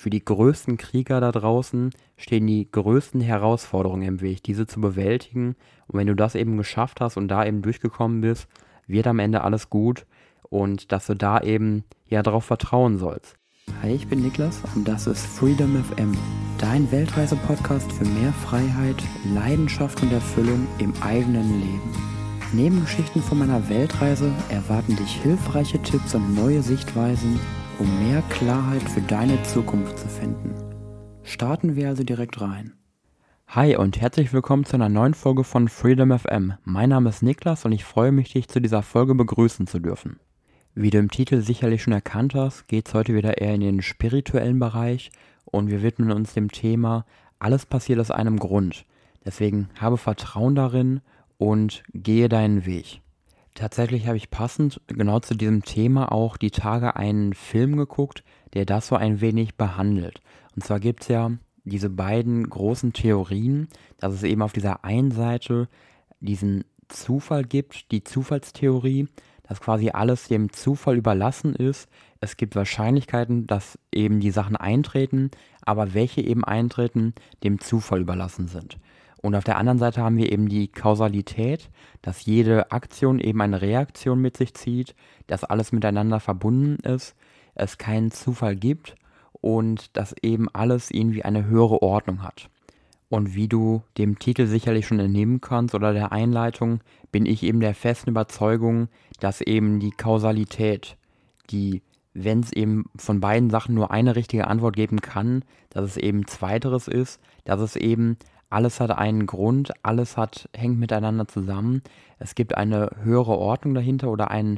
für die größten Krieger da draußen stehen die größten Herausforderungen im Weg, diese zu bewältigen. Und wenn du das eben geschafft hast und da eben durchgekommen bist, wird am Ende alles gut und dass du da eben ja darauf vertrauen sollst. Hi, ich bin Niklas und das ist Freedom FM, dein Weltreise-Podcast für mehr Freiheit, Leidenschaft und Erfüllung im eigenen Leben. Neben Geschichten von meiner Weltreise erwarten dich hilfreiche Tipps und neue Sichtweisen, um mehr Klarheit für deine Zukunft zu finden. Starten wir also direkt rein. Hi und herzlich willkommen zu einer neuen Folge von Freedom FM. Mein Name ist Niklas und ich freue mich, dich zu dieser Folge begrüßen zu dürfen. Wie du im Titel sicherlich schon erkannt hast, geht es heute wieder eher in den spirituellen Bereich und wir widmen uns dem Thema, alles passiert aus einem Grund. Deswegen habe Vertrauen darin und gehe deinen Weg. Tatsächlich habe ich passend genau zu diesem Thema auch die Tage einen Film geguckt, der das so ein wenig behandelt. Und zwar gibt es ja diese beiden großen Theorien, dass es eben auf dieser einen Seite diesen Zufall gibt, die Zufallstheorie, dass quasi alles dem Zufall überlassen ist. Es gibt Wahrscheinlichkeiten, dass eben die Sachen eintreten, aber welche eben eintreten, dem Zufall überlassen sind. Und auf der anderen Seite haben wir eben die Kausalität, dass jede Aktion eben eine Reaktion mit sich zieht, dass alles miteinander verbunden ist, es keinen Zufall gibt und dass eben alles irgendwie eine höhere Ordnung hat. Und wie du dem Titel sicherlich schon entnehmen kannst oder der Einleitung, bin ich eben der festen Überzeugung, dass eben die Kausalität, wenn es eben von beiden Sachen nur eine richtige Antwort geben kann, dass es eben zweiteres ist, dass es eben alles hat einen Grund, hängt miteinander zusammen. Es gibt eine höhere Ordnung dahinter oder ein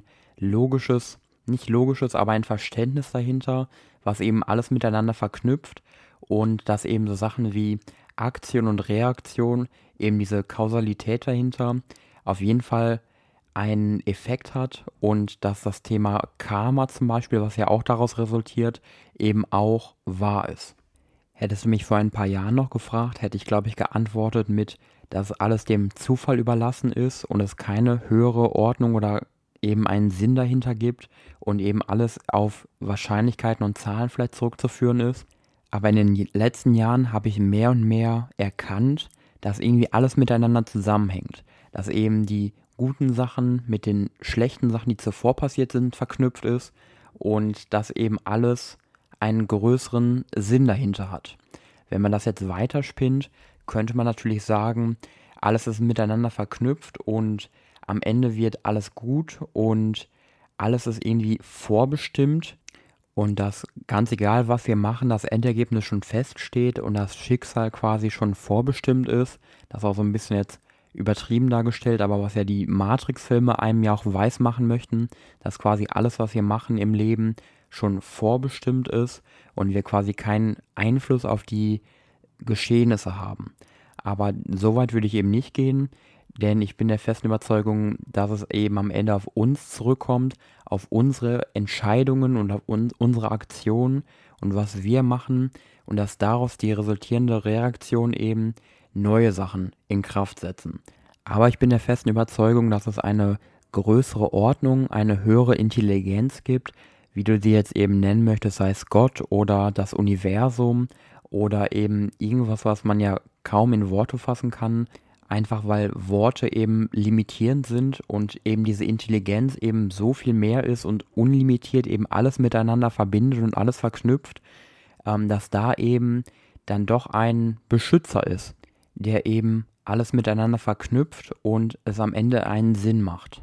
nicht logisches, aber ein Verständnis dahinter, was eben alles miteinander verknüpft und dass eben so Sachen wie Aktion und Reaktion, eben diese Kausalität dahinter, auf jeden Fall einen Effekt hat und dass das Thema Karma zum Beispiel, was ja auch daraus resultiert, eben auch wahr ist. Hättest du mich vor ein paar Jahren noch gefragt, hätte ich, glaube ich, geantwortet mit, dass alles dem Zufall überlassen ist und es keine höhere Ordnung oder eben einen Sinn dahinter gibt und eben alles auf Wahrscheinlichkeiten und Zahlen vielleicht zurückzuführen ist. Aber in den letzten Jahren habe ich mehr und mehr erkannt, dass irgendwie alles miteinander zusammenhängt. Dass eben die guten Sachen mit den schlechten Sachen, die zuvor passiert sind, verknüpft ist und dass eben alles einen größeren Sinn dahinter hat. Wenn man das jetzt weiterspinnt, könnte man natürlich sagen, alles ist miteinander verknüpft und am Ende wird alles gut und alles ist irgendwie vorbestimmt und dass ganz egal, was wir machen, das Endergebnis schon feststeht und das Schicksal quasi schon vorbestimmt ist. Das ist auch so ein bisschen jetzt übertrieben dargestellt, aber was ja die Matrix-Filme einem ja auch weismachen möchten, dass quasi alles, was wir machen im Leben, schon vorbestimmt ist und wir quasi keinen Einfluss auf die Geschehnisse haben. Aber so weit würde ich eben nicht gehen, denn ich bin der festen Überzeugung, dass es eben am Ende auf uns zurückkommt, auf unsere Entscheidungen und auf unsere Aktionen und was wir machen und dass daraus die resultierende Reaktion eben neue Sachen in Kraft setzen. Aber ich bin der festen Überzeugung, dass es eine größere Ordnung, eine höhere Intelligenz gibt, wie du sie jetzt eben nennen möchtest, sei es Gott oder das Universum oder eben irgendwas, was man ja kaum in Worte fassen kann, einfach weil Worte eben limitierend sind und eben diese Intelligenz eben so viel mehr ist und unlimitiert eben alles miteinander verbindet und alles verknüpft, dass da eben dann doch ein Beschützer ist, der eben alles miteinander verknüpft und es am Ende einen Sinn macht.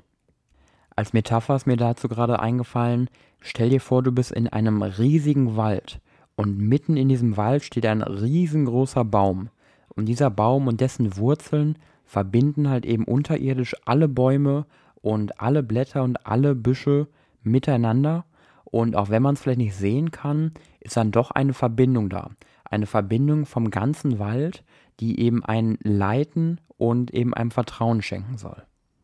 Als Metapher ist mir dazu gerade eingefallen, stell dir vor, du bist in einem riesigen Wald und mitten in diesem Wald steht ein riesengroßer Baum. Und dieser Baum und dessen Wurzeln verbinden halt eben unterirdisch alle Bäume und alle Blätter und alle Büsche miteinander. Und auch wenn man es vielleicht nicht sehen kann, ist dann doch eine Verbindung da. Eine Verbindung vom ganzen Wald, die eben einen leiten und eben einem Vertrauen schenken soll.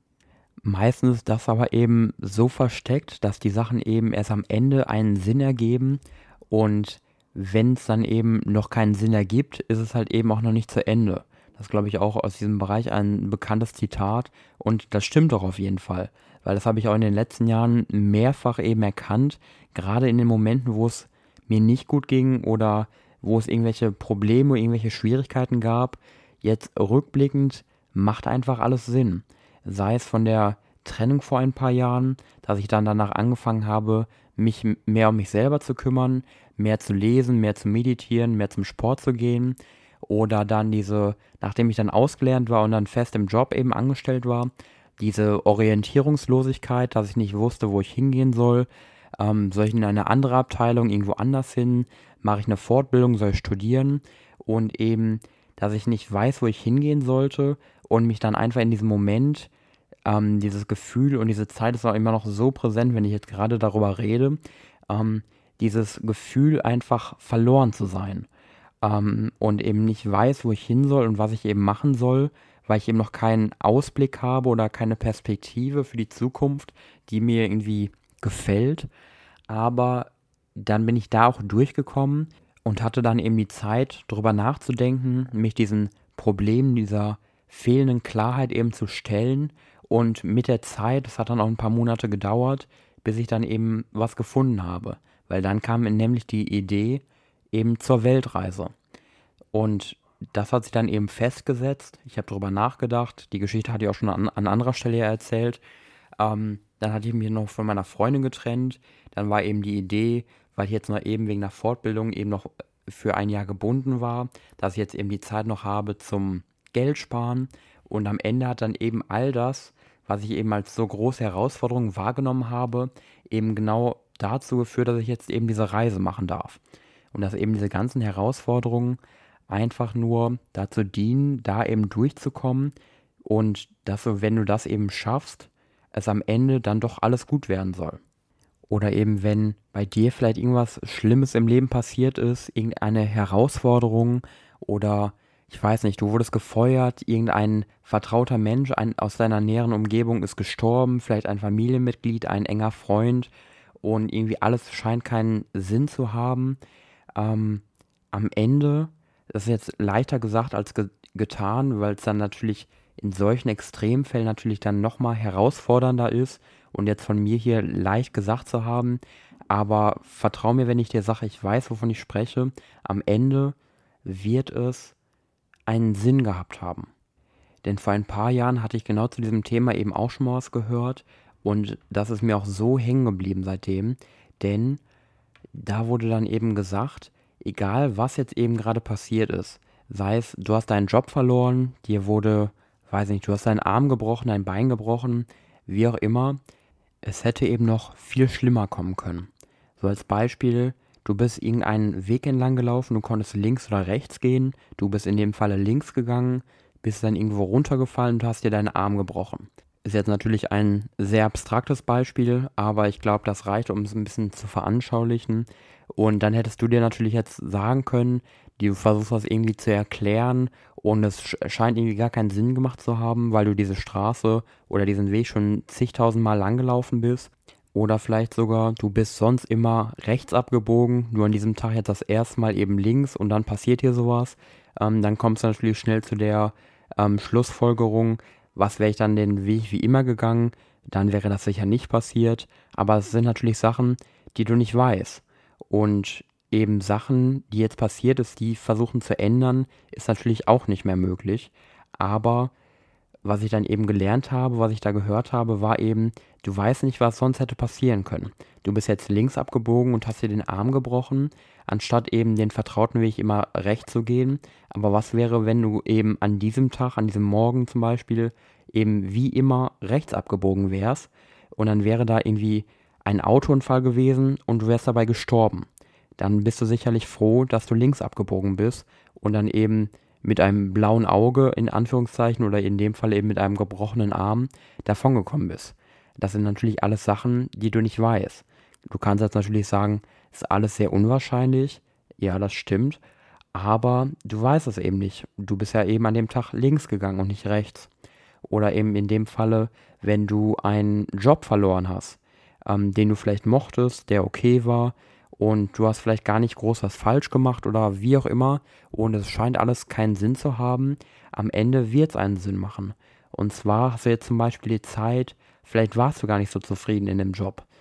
Meistens ist das aber eben so versteckt, dass die Sachen eben erst am Ende einen Sinn ergeben und wenn es dann eben noch keinen Sinn ergibt, ist es halt eben auch noch nicht zu Ende. Das ist, glaube ich, auch aus diesem Bereich ein bekanntes Zitat und das stimmt doch auf jeden Fall, weil das habe ich auch in den letzten Jahren mehrfach eben erkannt, gerade in den Momenten, wo es mir nicht gut ging oder wo es irgendwelche Probleme, irgendwelche Schwierigkeiten gab. Jetzt rückblickend macht einfach alles Sinn. Sei es von der Trennung vor ein paar Jahren, dass ich dann danach angefangen habe, mich mehr um mich selber zu kümmern, mehr zu lesen, mehr zu meditieren, mehr zum Sport zu gehen. Oder dann nachdem ich dann ausgelernt war und dann fest im Job eben angestellt war, diese Orientierungslosigkeit, dass ich nicht wusste, wo ich hingehen soll. Soll ich in eine andere Abteilung, irgendwo anders hin? Mache ich eine Fortbildung, soll ich studieren? Und eben, dass ich nicht weiß, wo ich hingehen sollte und mich dann einfach in diesem Moment, dieses Gefühl und diese Zeit ist auch immer noch so präsent, wenn ich jetzt gerade darüber rede, ähm, dieses Gefühl einfach verloren zu sein, und eben nicht weiß, wo ich hin soll und was ich eben machen soll, weil ich eben noch keinen Ausblick habe oder keine Perspektive für die Zukunft, die mir irgendwie gefällt. Aber dann bin ich da auch durchgekommen und hatte dann eben die Zeit, drüber nachzudenken, mich diesen Problemen, dieser fehlenden Klarheit eben zu stellen. Und mit der Zeit, das hat dann auch ein paar Monate gedauert, bis ich dann eben was gefunden habe. Weil dann kam mir nämlich die Idee eben zur Weltreise. Und das hat sich dann eben festgesetzt. Ich habe darüber nachgedacht. Die Geschichte hatte ich auch schon an anderer Stelle ja erzählt. Dann hatte ich mich noch von meiner Freundin getrennt. Dann war eben die Idee, weil ich jetzt noch eben wegen der Fortbildung eben noch für ein Jahr gebunden war, dass ich jetzt eben die Zeit noch habe zum Geld sparen. Und am Ende hat dann eben all das, was ich eben als so große Herausforderung wahrgenommen habe, eben genau dazu geführt, dass ich jetzt eben diese Reise machen darf. Und dass eben diese ganzen Herausforderungen einfach nur dazu dienen, da eben durchzukommen und dass du, wenn du das eben schaffst, es am Ende dann doch alles gut werden soll. Oder eben, wenn bei dir vielleicht irgendwas Schlimmes im Leben passiert ist, irgendeine Herausforderung oder ich weiß nicht, du wurdest gefeuert, irgendein vertrauter Mensch aus deiner näheren Umgebung ist gestorben, vielleicht ein Familienmitglied, ein enger Freund und irgendwie alles scheint keinen Sinn zu haben. Am Ende, das ist jetzt leichter gesagt als getan, weil es dann natürlich in solchen Extremfällen natürlich dann nochmal herausfordernder ist und jetzt von mir hier leicht gesagt zu haben, aber vertrau mir, wenn ich dir sage, ich weiß, wovon ich spreche, am Ende wird es einen Sinn gehabt haben. Denn vor ein paar Jahren hatte ich genau zu diesem Thema eben auch schon mal was gehört und das ist mir auch so hängen geblieben seitdem, denn da wurde dann eben gesagt, egal was jetzt eben gerade passiert ist, sei es, du hast deinen Job verloren, dir wurde, weiß nicht, du hast deinen Arm gebrochen, dein Bein gebrochen, wie auch immer, es hätte eben noch viel schlimmer kommen können. So als Beispiel, du bist irgendeinen Weg entlang gelaufen, du konntest links oder rechts gehen, du bist in dem Falle links gegangen, bist dann irgendwo runtergefallen und hast dir deinen Arm gebrochen. Ist jetzt natürlich ein sehr abstraktes Beispiel, aber ich glaube, das reicht, um es ein bisschen zu veranschaulichen. Und dann hättest du dir natürlich jetzt sagen können, du versuchst das irgendwie zu erklären und es scheint irgendwie gar keinen Sinn gemacht zu haben, weil du diese Straße oder diesen Weg schon zigtausendmal lang gelaufen bist. Oder vielleicht sogar, du bist sonst immer rechts abgebogen, nur an diesem Tag jetzt das erste Mal eben links und dann passiert hier sowas. Dann kommst du natürlich schnell zu der Schlussfolgerung, was wäre ich dann den Weg wie immer gegangen, dann wäre das sicher nicht passiert. Aber es sind natürlich Sachen, die du nicht weißt. Und eben Sachen, die jetzt passiert ist, die versuchen zu ändern, ist natürlich auch nicht mehr möglich. Aber was ich dann eben gelernt habe, was ich da gehört habe, war eben, du weißt nicht, was sonst hätte passieren können. Du bist jetzt links abgebogen und hast dir den Arm gebrochen, anstatt eben den vertrauten Weg immer rechts zu gehen. Aber was wäre, wenn du eben an diesem Tag, an diesem Morgen zum Beispiel, eben wie immer rechts abgebogen wärst und dann wäre da irgendwie ein Autounfall gewesen und du wärst dabei gestorben. Dann bist du sicherlich froh, dass du links abgebogen bist und dann eben mit einem blauen Auge in Anführungszeichen oder in dem Fall eben mit einem gebrochenen Arm davongekommen bist. Das sind natürlich alles Sachen, die du nicht weißt. Du kannst jetzt natürlich sagen, ist alles sehr unwahrscheinlich. Ja, das stimmt. Aber du weißt es eben nicht. Du bist ja eben an dem Tag links gegangen und nicht rechts. Oder eben in dem Falle, wenn du einen Job verloren hast, den du vielleicht mochtest, der okay war und du hast vielleicht gar nicht groß was falsch gemacht oder wie auch immer und es scheint alles keinen Sinn zu haben, am Ende wird es einen Sinn machen. Und zwar hast du jetzt zum Beispiel die Zeit, vielleicht warst du gar nicht so zufrieden in dem Job.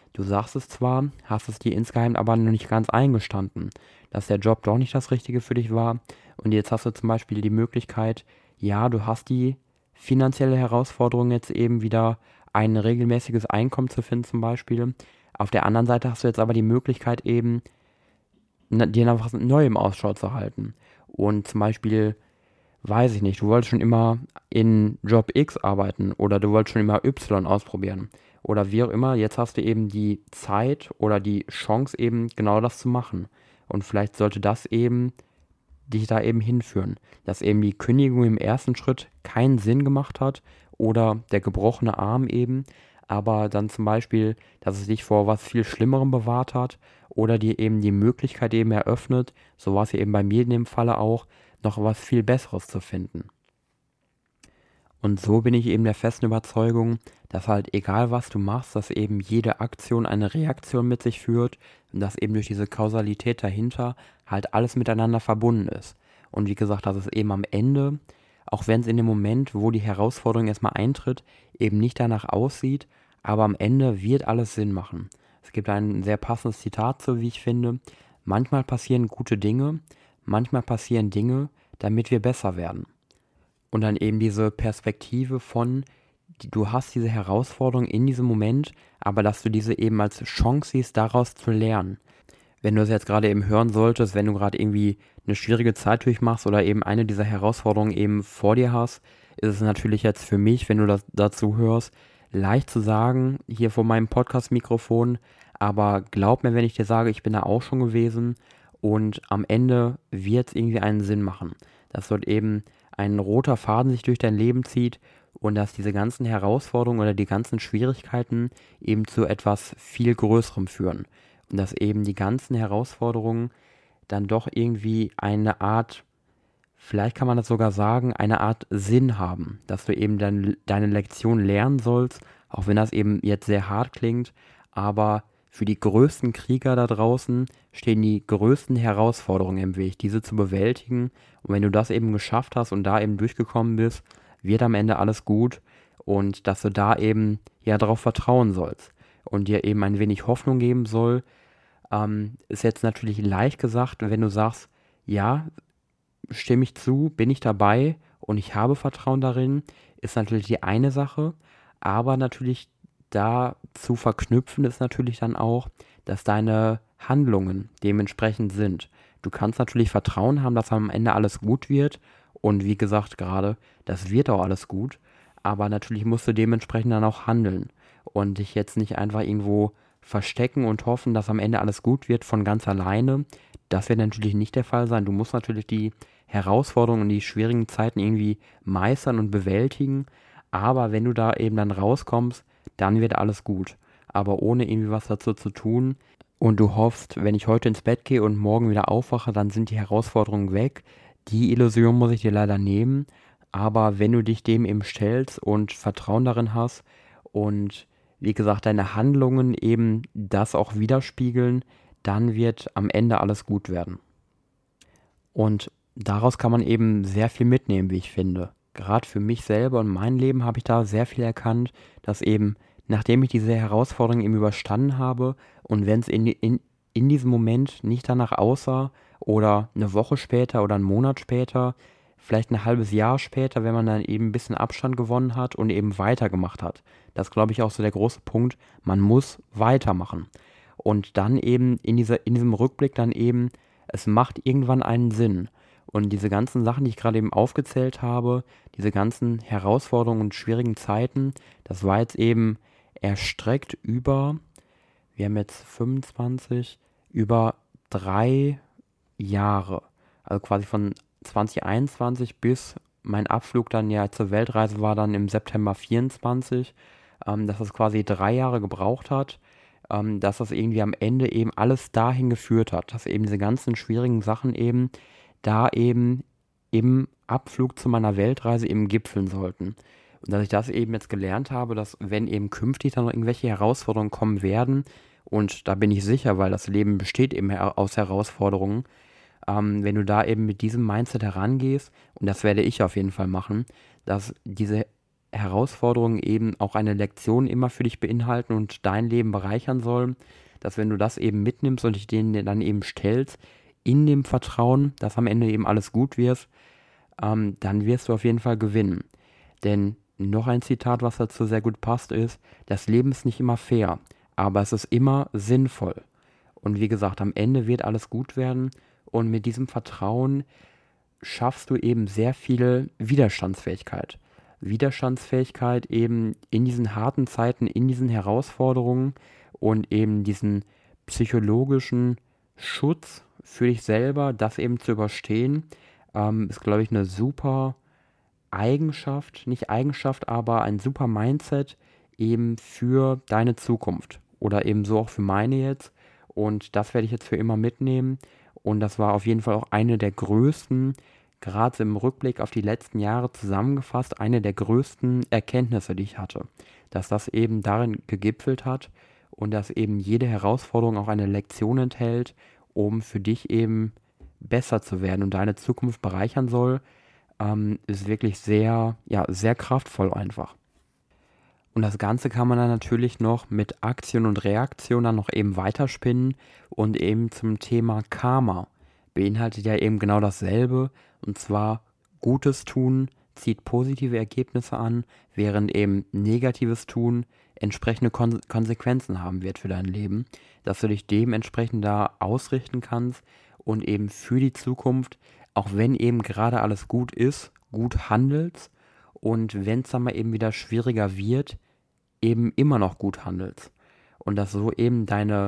Du sagst es zwar, hast es dir insgeheim aber noch nicht ganz eingestanden, dass der Job doch nicht das Richtige für dich war. Und jetzt hast du zum Beispiel die Möglichkeit, ja, du hast die finanzielle Herausforderung jetzt eben wieder ein regelmäßiges Einkommen zu finden zum Beispiel. Auf der anderen Seite hast du jetzt aber die Möglichkeit eben, dir nach was Neuem Ausschau zu halten. Und zum Beispiel, weiß ich nicht, du wolltest schon immer in Job X arbeiten oder du wolltest schon immer Y ausprobieren oder wie auch immer. Jetzt hast du eben die Zeit oder die Chance eben genau das zu machen. Und vielleicht sollte das eben dich da eben hinführen, dass eben die Kündigung im ersten Schritt keinen Sinn gemacht hat oder der gebrochene Arm eben, aber dann zum Beispiel, dass es dich vor was viel Schlimmerem bewahrt hat oder dir eben die Möglichkeit eben eröffnet, so war es ja eben bei mir in dem Falle auch, noch was viel Besseres zu finden. Und so bin ich eben der festen Überzeugung, dass halt egal was du machst, dass eben jede Aktion eine Reaktion mit sich führt und dass eben durch diese Kausalität dahinter halt alles miteinander verbunden ist. Und wie gesagt, dass es eben am Ende, auch wenn es in dem Moment, wo die Herausforderung erstmal eintritt, eben nicht danach aussieht, aber am Ende wird alles Sinn machen. Es gibt ein sehr passendes Zitat so, wie ich finde. Manchmal passieren gute Dinge, manchmal passieren Dinge, damit wir besser werden. Und dann eben diese Perspektive von, du hast diese Herausforderung in diesem Moment, aber dass du diese eben als Chance siehst, daraus zu lernen. Wenn du es jetzt gerade eben hören solltest, wenn du gerade irgendwie eine schwierige Zeit durchmachst oder eben eine dieser Herausforderungen eben vor dir hast, ist es natürlich jetzt für mich, wenn du das dazu hörst, leicht zu sagen, hier vor meinem Podcast-Mikrofon, aber glaub mir, wenn ich dir sage, ich bin da auch schon gewesen und am Ende wird es irgendwie einen Sinn machen. Dass dort eben ein roter Faden sich durch dein Leben zieht und dass diese ganzen Herausforderungen oder die ganzen Schwierigkeiten eben zu etwas viel Größerem führen. Und dass eben die ganzen Herausforderungen dann doch irgendwie eine Art, vielleicht kann man das sogar sagen, eine Art Sinn haben. Dass du eben dann deine Lektion lernen sollst, auch wenn das eben jetzt sehr hart klingt, aber für die größten Krieger da draußen stehen die größten Herausforderungen im Weg, diese zu bewältigen. Und wenn du das eben geschafft hast und da eben durchgekommen bist, wird am Ende alles gut und dass du da eben ja darauf vertrauen sollst und dir eben ein wenig Hoffnung geben soll, ist jetzt natürlich leicht gesagt, wenn du sagst, ja, stimme ich zu, bin ich dabei und ich habe Vertrauen darin, ist natürlich die eine Sache, aber natürlich da zu verknüpfen ist natürlich dann auch, dass deine Handlungen dementsprechend sind. Du kannst natürlich Vertrauen haben, dass am Ende alles gut wird und wie gesagt gerade, das wird auch alles gut, aber natürlich musst du dementsprechend dann auch handeln und dich jetzt nicht einfach irgendwo verstecken und hoffen, dass am Ende alles gut wird von ganz alleine. Das wird natürlich nicht der Fall sein. Du musst natürlich die Herausforderungen und die schwierigen Zeiten irgendwie meistern und bewältigen, aber wenn du da eben dann rauskommst, dann wird alles gut. Aber ohne irgendwie was dazu zu tun und du hoffst, wenn ich heute ins Bett gehe und morgen wieder aufwache, dann sind die Herausforderungen weg. Die Illusion muss ich dir leider nehmen. Aber wenn du dich dem eben stellst und Vertrauen darin hast und wie gesagt, deine Handlungen eben das auch widerspiegeln, dann wird am Ende alles gut werden. Und daraus kann man eben sehr viel mitnehmen, wie ich finde. Gerade für mich selber und mein Leben habe ich da sehr viel erkannt, dass eben, nachdem ich diese Herausforderung eben überstanden habe und wenn es in diesem Moment nicht danach aussah oder eine Woche später oder einen Monat später, vielleicht ein halbes Jahr später, wenn man dann eben ein bisschen Abstand gewonnen hat und eben weitergemacht hat. Das ist, glaube ich, auch so der große Punkt. Man muss weitermachen. Und dann eben in diesem Rückblick dann eben, es macht irgendwann einen Sinn. Und diese ganzen Sachen, die ich gerade eben aufgezählt habe, diese ganzen Herausforderungen und schwierigen Zeiten, das war jetzt eben erstreckt über, wir haben jetzt 25, über 3 Jahre. Also quasi von 2021 bis mein Abflug dann ja zur Weltreise war dann im September 24, dass es quasi 3 Jahre gebraucht hat, dass das irgendwie am Ende eben alles dahin geführt hat, dass eben diese ganzen schwierigen Sachen eben da eben im Abflug zu meiner Weltreise eben gipfeln sollten. Und dass ich das eben jetzt gelernt habe, dass wenn eben künftig dann noch irgendwelche Herausforderungen kommen werden, und da bin ich sicher, weil das Leben besteht eben aus Herausforderungen, wenn du da eben mit diesem Mindset herangehst, und das werde ich auf jeden Fall machen, dass diese Herausforderungen eben auch eine Lektion immer für dich beinhalten und dein Leben bereichern sollen, dass wenn du das eben mitnimmst und dich denen dann eben stellst, in dem Vertrauen, dass am Ende eben alles gut wird, dann wirst du auf jeden Fall gewinnen. Denn noch ein Zitat, was dazu sehr gut passt, ist, das Leben ist nicht immer fair, aber es ist immer sinnvoll. Und wie gesagt, am Ende wird alles gut werden und mit diesem Vertrauen schaffst du eben sehr viel Widerstandsfähigkeit. Widerstandsfähigkeit eben in diesen harten Zeiten, in diesen Herausforderungen und eben diesen psychologischen Schutz für dich selber, das eben zu überstehen, ist, glaube ich, eine super Eigenschaft, nicht Eigenschaft, aber ein super Mindset eben für deine Zukunft oder eben so auch für meine jetzt. Und das werde ich jetzt für immer mitnehmen. Und das war auf jeden Fall auch eine der größten, gerade im Rückblick auf die letzten Jahre zusammengefasst, eine der größten Erkenntnisse, die ich hatte. Dass das eben darin gegipfelt hat und dass eben jede Herausforderung auch eine Lektion enthält, um für dich eben besser zu werden und deine Zukunft bereichern soll, ist wirklich sehr, ja, sehr kraftvoll einfach. Und das Ganze kann man dann natürlich noch mit Aktion und Reaktion dann noch eben weiterspinnen und eben zum Thema Karma beinhaltet ja eben genau dasselbe, und zwar Gutes tun zieht positive Ergebnisse an, während eben negatives Tun entsprechende Konsequenzen haben wird für dein Leben, dass du dich dementsprechend da ausrichten kannst und eben für die Zukunft, auch wenn eben gerade alles gut ist, gut handelst und wenn es dann mal eben wieder schwieriger wird, eben immer noch gut handelst. Und dass so eben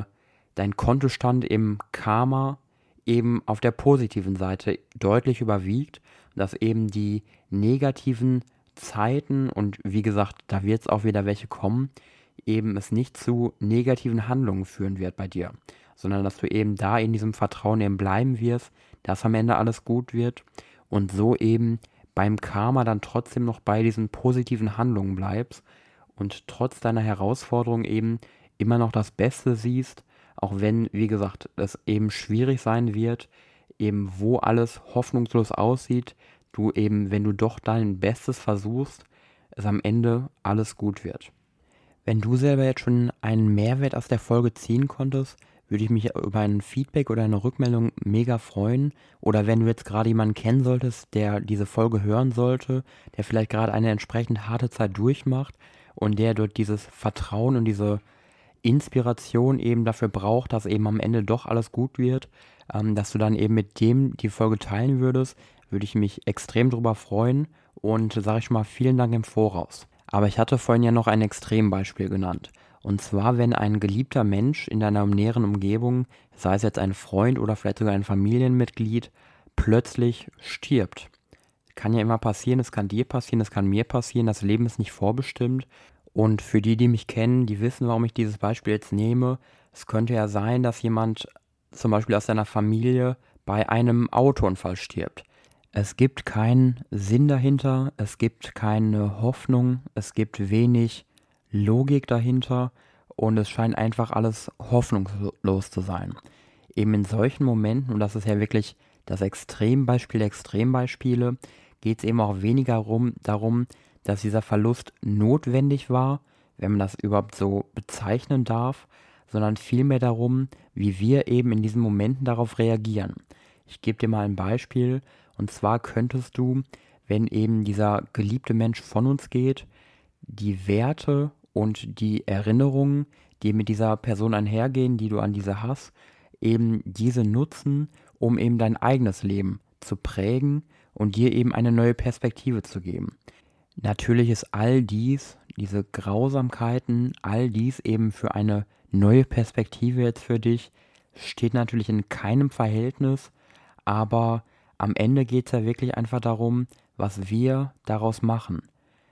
dein Kontostand im Karma eben auf der positiven Seite deutlich überwiegt, dass eben die negativen Zeiten, und wie gesagt, da wird es auch wieder welche kommen, eben es nicht zu negativen Handlungen führen wird bei dir, sondern dass du eben da in diesem Vertrauen eben bleiben wirst, dass am Ende alles gut wird und so eben beim Karma dann trotzdem noch bei diesen positiven Handlungen bleibst und trotz deiner Herausforderung eben immer noch das Beste siehst, auch wenn, wie gesagt, es eben schwierig sein wird, eben wo alles hoffnungslos aussieht, du eben, wenn du doch dein Bestes versuchst, es am Ende alles gut wird. Wenn du selber jetzt schon einen Mehrwert aus der Folge ziehen konntest, würde ich mich über ein Feedback oder eine Rückmeldung mega freuen. Oder wenn du jetzt gerade jemanden kennen solltest, der diese Folge hören sollte, der vielleicht gerade eine entsprechend harte Zeit durchmacht und der dort dieses Vertrauen und diese Inspiration eben dafür braucht, dass eben am Ende doch alles gut wird, dass du dann eben mit dem die Folge teilen würdest, würde ich mich extrem drüber freuen und sage ich schon mal vielen Dank im Voraus. Aber ich hatte vorhin ja noch ein Extrembeispiel genannt. Und zwar, wenn ein geliebter Mensch in deiner näheren Umgebung, sei es jetzt ein Freund oder vielleicht sogar ein Familienmitglied, plötzlich stirbt. Kann ja immer passieren, es kann dir passieren, es kann mir passieren, das Leben ist nicht vorbestimmt. Und für die, die mich kennen, die wissen, warum ich dieses Beispiel jetzt nehme. Es könnte ja sein, dass jemand zum Beispiel aus deiner Familie bei einem Autounfall stirbt. Es gibt keinen Sinn dahinter, es gibt keine Hoffnung, es gibt wenig Logik dahinter und es scheint einfach alles hoffnungslos zu sein. Eben in solchen Momenten, und das ist ja wirklich das Extrembeispiel der Extrembeispiele, geht es eben auch weniger darum, dass dieser Verlust notwendig war, wenn man das überhaupt so bezeichnen darf, sondern vielmehr darum, wie wir eben in diesen Momenten darauf reagieren. Ich gebe dir mal ein Beispiel, und zwar könntest du, wenn eben dieser geliebte Mensch von uns geht, die Werte und die Erinnerungen, die mit dieser Person einhergehen, die du an diese hast, eben diese nutzen, um eben dein eigenes Leben zu prägen und dir eben eine neue Perspektive zu geben. Natürlich ist all dies, diese Grausamkeiten, all dies eben für eine neue Perspektive jetzt für dich, steht natürlich in keinem Verhältnis, aber am Ende geht es ja wirklich einfach darum, was wir daraus machen.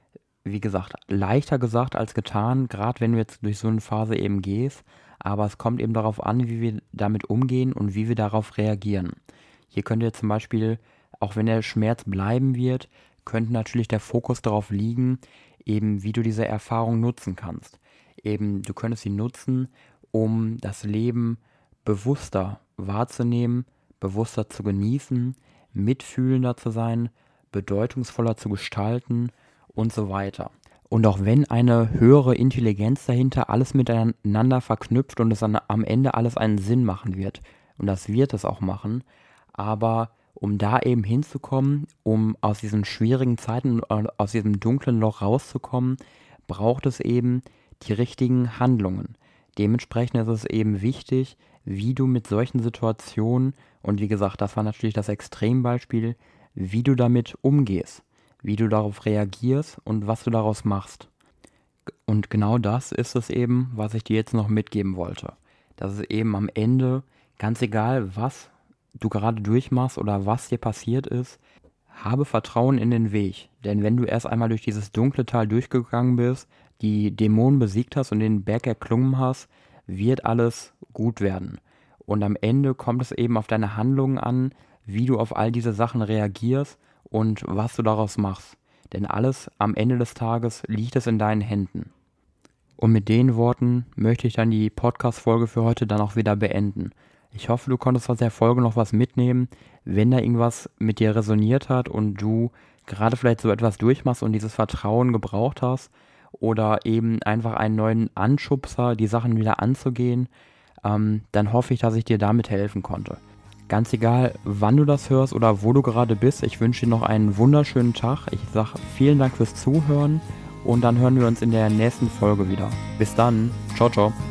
Wie gesagt, leichter gesagt als getan, gerade wenn du jetzt durch so eine Phase eben gehst, aber es kommt eben darauf an, wie wir damit umgehen und wie wir darauf reagieren. Hier könnte jetzt zum Beispiel, auch wenn der Schmerz bleiben wird, könnte natürlich der Fokus darauf liegen, eben wie du diese Erfahrung nutzen kannst. Eben, du könntest sie nutzen, um das Leben bewusster wahrzunehmen, bewusster zu genießen, mitfühlender zu sein, bedeutungsvoller zu gestalten und so weiter. Und auch wenn eine höhere Intelligenz dahinter alles miteinander verknüpft und es dann am Ende alles einen Sinn machen wird, und das wird es auch machen, aber um da eben hinzukommen, um aus diesen schwierigen Zeiten, aus diesem dunklen Loch rauszukommen, braucht es eben die richtigen Handlungen. Dementsprechend ist es eben wichtig, wie du mit solchen Situationen, und wie gesagt, das war natürlich das Extrembeispiel, wie du damit umgehst, wie du darauf reagierst und was du daraus machst. Und genau das ist es eben, was ich dir jetzt noch mitgeben wollte. Dass es eben am Ende, ganz egal, was du gerade durchmachst oder was dir passiert ist, habe Vertrauen in den Weg. Denn wenn du erst einmal durch dieses dunkle Tal durchgegangen bist, die Dämonen besiegt hast und den Berg erklommen hast, wird alles gut werden. Und am Ende kommt es eben auf deine Handlungen an, wie du auf all diese Sachen reagierst und was du daraus machst. Denn alles am Ende des Tages liegt es in deinen Händen. Und mit den Worten möchte ich dann die Podcast-Folge für heute dann auch wieder beenden. Ich hoffe, du konntest aus der Folge noch was mitnehmen. Wenn da irgendwas mit dir resoniert hat und du gerade vielleicht so etwas durchmachst und dieses Vertrauen gebraucht hast oder eben einfach einen neuen Anschubser, die Sachen wieder anzugehen, dann hoffe ich, dass ich dir damit helfen konnte. Ganz egal, wann du das hörst oder wo du gerade bist, ich wünsche dir noch einen wunderschönen Tag. Ich sage vielen Dank fürs Zuhören und dann hören wir uns in der nächsten Folge wieder. Bis dann. Ciao, ciao.